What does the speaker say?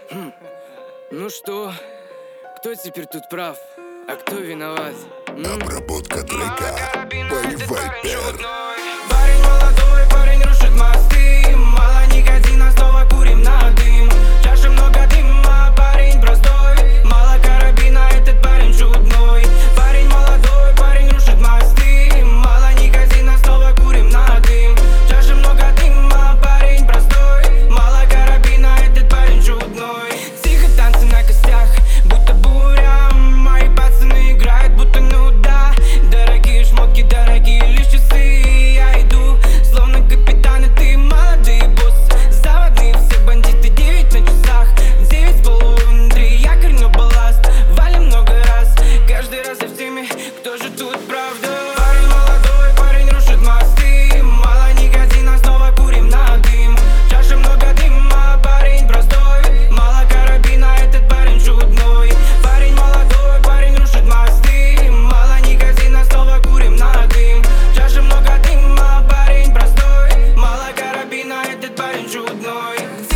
Ну что, кто теперь тут прав, а кто виноват? Обработка трека by Viper. Парень молодой, парень рушит мосты. Мало никотина, снова курим на дым. Чаши много дыма, парень простой. Мало карабина, этот парень чудной. Парень молодой, парень рушит мосты. Мало никотина, снова курим на дым. Чаши много дыма, парень простой. Мало карабина, этот парень чудной. Тихо танцы на костях, будто буря. Мои пацаны играют, будто нуда. Дорогие шмотки, дорогие лишь часы. Я иду, словно капитан, и ты молодый босс. Заводные все бандиты, 9 на часах. 9 с половиной, 3 якорь, но балласт. Валим много раз, каждый раз я в теме. Кто же тут правда? Парень молодой, парень рушит мосты. Мало никотина, снова курим на дым. Чаши много дыма, парень простой. Мало карабина, этот парень чудной. Парень молодой, парень рушит мосты. Мало никотина, снова курим на дым. Чаши много дыма, парень простой. Мало карабина, этот парень чудной.